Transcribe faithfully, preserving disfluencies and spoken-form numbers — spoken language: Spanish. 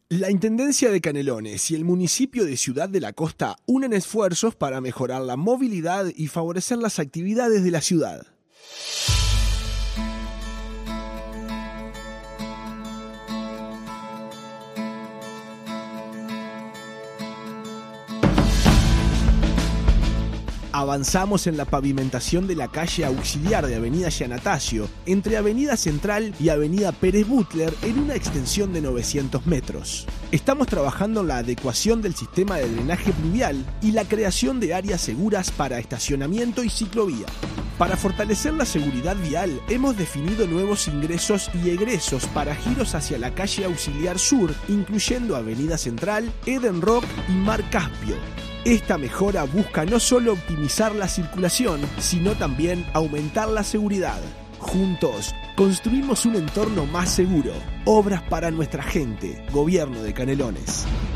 La Intendencia de Canelones y el municipio de Ciudad de la Costa unen esfuerzos para mejorar la movilidad y favorecer las actividades de la ciudad. Avanzamos en la pavimentación de la calle auxiliar de Avenida Giannatasio, entre Avenida Central y Avenida Pérez Butler, en una extensión de novecientos metros. Estamos trabajando en la adecuación del sistema de drenaje pluvial y la creación de áreas seguras para estacionamiento y ciclovía. Para fortalecer la seguridad vial, hemos definido nuevos ingresos y egresos para giros hacia la calle auxiliar sur, incluyendo Avenida Central, Eden Rock y Mar Caspio. Esta mejora busca no solo optimizar la circulación, sino también aumentar la seguridad. Juntos, construimos un entorno más seguro. Obras para nuestra gente. Gobierno de Canelones.